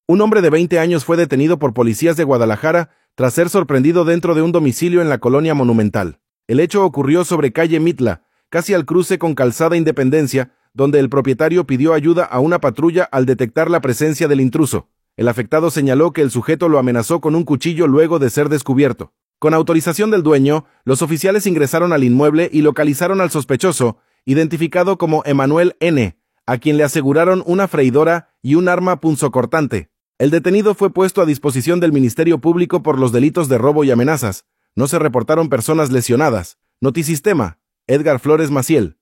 Un hombre de 20 años fue detenido por policías de Guadalajara tras ser sorprendido dentro de un domicilio en la colonia Monumental. El hecho ocurrió sobre calle Mitla, casi al cruce con Calzada Independencia, donde el propietario pidió ayuda a una patrulla al detectar la presencia del intruso. El afectado señaló que el sujeto lo amenazó con un cuchillo luego de ser descubierto. Con autorización del dueño, los oficiales ingresaron al inmueble y localizaron al sospechoso, identificado como Emanuel N., a quien le aseguraron una freidora y un arma punzocortante. El detenido fue puesto a disposición del Ministerio Público por los delitos de robo y amenazas. No se reportaron personas lesionadas. Notisistema, Edgar Flores Maciel.